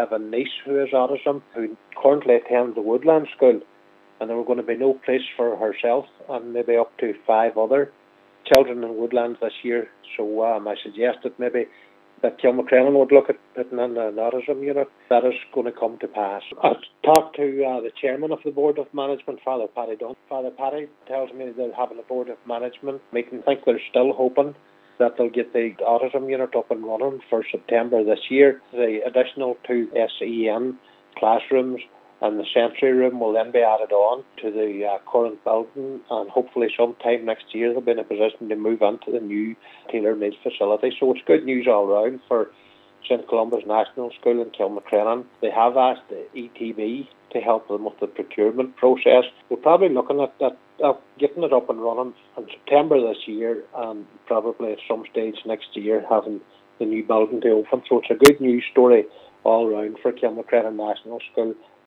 have a niece who has autism who currently attends the Woodland School, and there were going to be no place for herself and maybe up to 5 other children in Woodlands this year. So I suggested maybe that Kilmacrennan would look at putting in an autism unit. That is going to come to pass. I talked to the chairman of the Board of Management, Father Paddy Dunn. Father Paddy tells me they're having a Board of Management meeting. I think they're still hoping that they'll get the autism unit up and running for September this year. The additional 2 SEN classrooms and the sensory room will then be added on to the current building, and hopefully sometime next year they'll be in a position to move into the new tailor-made facility. So it's good news all round for St Columba's National School in Kilmacrennan. They have asked the ETB to help them with the procurement process. We're probably looking at that, getting it up and running in September this year, and probably at some stage next year having the new building to open. So it's a good news story all round for Kilmacrennan National School.